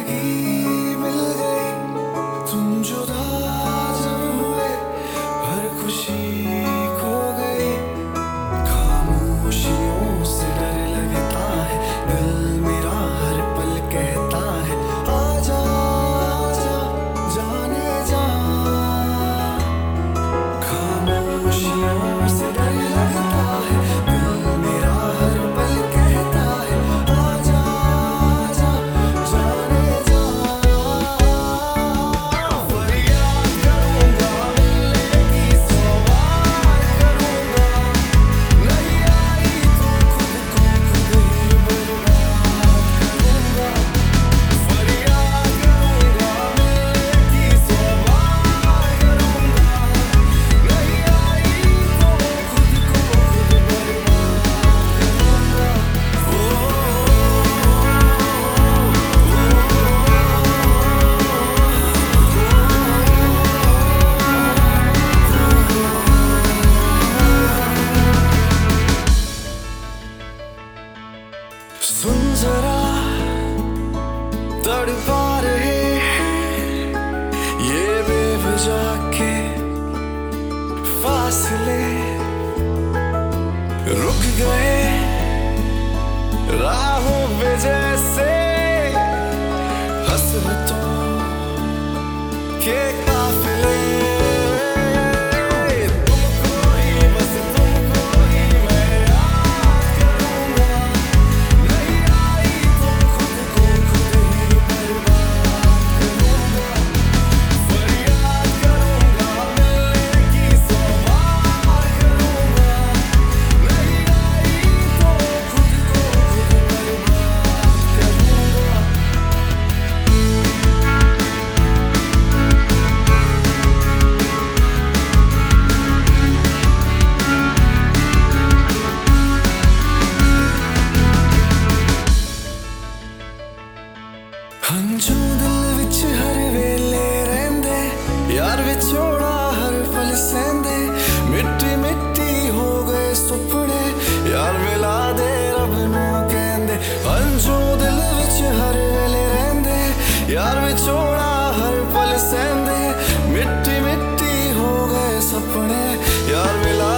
जिंदगी मिल गई, तुम जुदा जब हुए हर खुशी खो गई। खामोशियों से डर लगता है, दिल मेरा हर पल कहता है आजा आजा जाने जा। खामोशियों से डर लगता है, दिल मेरा हर पल कहता है आजा आजा जाने जा। फरियाद करूंगा मिलने की सवाल करूंगा, नहीं आई तो खुद को खुद ही बर्बाद करूंगा। फरियाद करूंगा मिलने की सवाल करूंगा, नहीं आई तो खुद को खुद बर्बाद करूंगा। सुन जरा तड़पा रहे ये बेवजह के फासले, रुक गए राहों पे जैसे हसरतों के काफिले। तुमको ही बस तुमको ही मैं याद करूंगा, नहीं आई तो खुद को खुद ही बर्बाद करूंगा। फरियाद करूंगा मिलने की सवाल करूंगा, नहीं आई तो खुद को खुद बर्बाद करूंगा। हंझू दिल विच हर वेले रहिंदे, यार विछोड़ा हर पल सहिंदे। मिट्टी मिट्टी हो गए सुपने, यार मिला दे रब नूं कहंदे। हंझू दिल विच हर वेले रहिंदे, यार विछोड़ा हर पल सहिंदे। मिट्टी मिट्टी हो गए सपने, यार मिला